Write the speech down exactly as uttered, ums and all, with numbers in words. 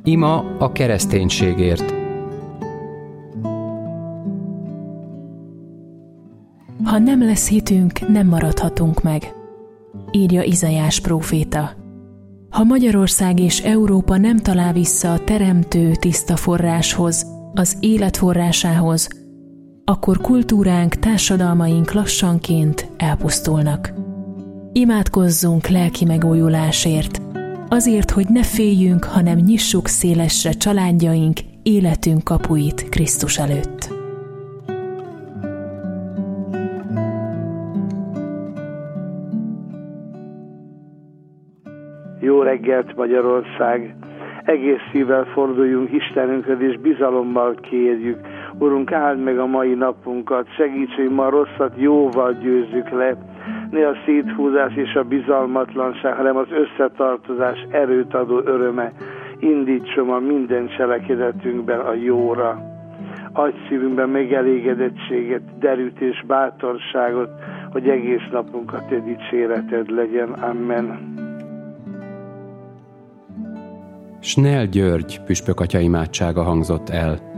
Ima a kereszténységért. Ha nem lesz hitünk, nem maradhatunk meg, írja Izaiás próféta. Ha Magyarország és Európa nem talál vissza a teremtő tiszta forráshoz, az élet forrásához, akkor kultúránk, társadalmaink lassanként elpusztulnak. Imádkozzunk lelki megújulásért, azért, hogy ne féljünk, hanem nyissuk szélesre családjaink, életünk kapuit Krisztus előtt. Jó reggelt, Magyarország! Egész szívvel forduljunk Istenünkhöz, és bizalommal kérjük. Urunk, áld meg a mai napunkat, segíts, hogy ma a rosszat jóval győzzük le. Ne a széthúzás és a bizalmatlanság, hanem az összetartozás erőt adó öröme indítson a minden cselekedetünkben a jóra. Adj szívünkben megelégedettséget, derűt és bátorságot, hogy egész napunkat te dicséreted legyen. Amen. Snell György püspök atya imádsága hangzott el.